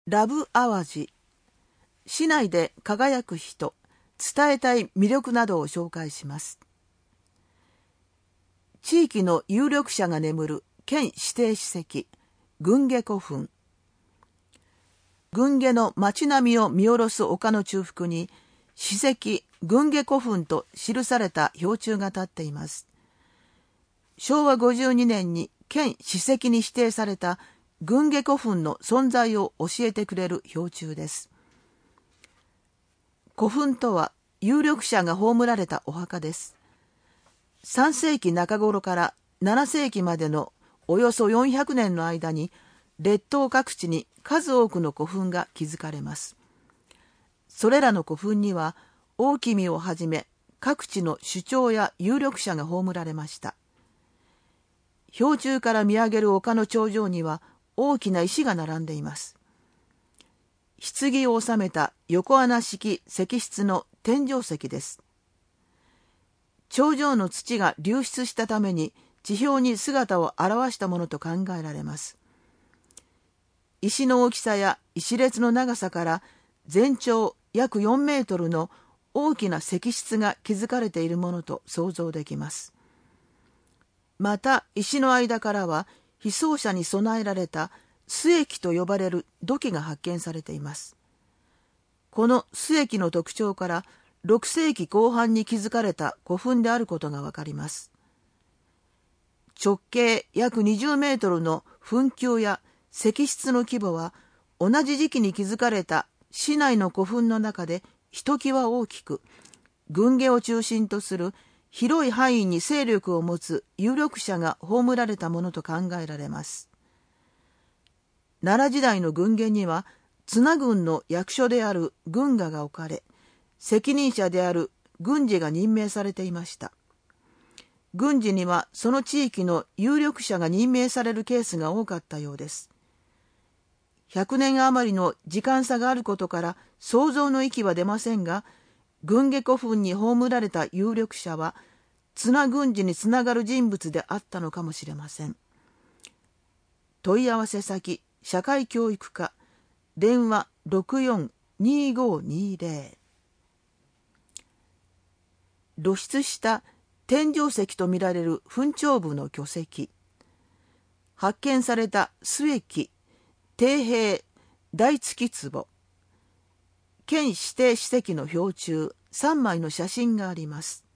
ラブ淡路、市内で輝く人、伝えたい魅力などを紹介します。地域の有力者が眠る県指定史跡、郡下古墳。郡下の町並みを見下ろす丘の中腹に、史跡郡下古墳と記された標柱が立っています。昭和52年に県史跡に指定された郡下古墳の存在を教えてくれる標柱です。古墳とは有力者が葬られたお墓です。3世紀中頃から7世紀までのおよそ400年の間に、列島各地に数多くの古墳が築かれます。それらの古墳には、大君をはじめ各地の首長や有力者が葬られました。標柱から見上げる丘の頂上には大きな石が並んでいます。棺を収めた横穴式石室の天井石です。頂上の土が流出したために地表に姿を現したものと考えられます。石の大きさや石列の長さから全長約4メートルの大きな石室が築かれているものと想像できます。また石の間からは被葬者に備えられた須液と呼ばれる土器が発見されています。この須液の特徴から6世紀後半に築かれた古墳であることがわかります。直径約20メートルの墳丘や石室の規模は同じ時期に築かれた市内の古墳の中でひときわ大きく、郡下を中心とする広い範囲に勢力を持つ有力者が葬られたものと考えられます。奈良時代の郡下には綱郡の役所である郡衙が置かれ、責任者である郡司が任命されていました。郡司にはその地域の有力者が任命されるケースが多かったようです。100年余りの時間差があることから想像の域は出ませんが、郡下古墳に葬られた有力者は綱郡司につながる人物であったのかもしれません。問い合わせ先、社会教育課、電話 64-2520。 露出した天井石とみられる墳頂部の巨石、発見された須液、底幣、大月壺、県指定史跡の標柱3枚の写真があります。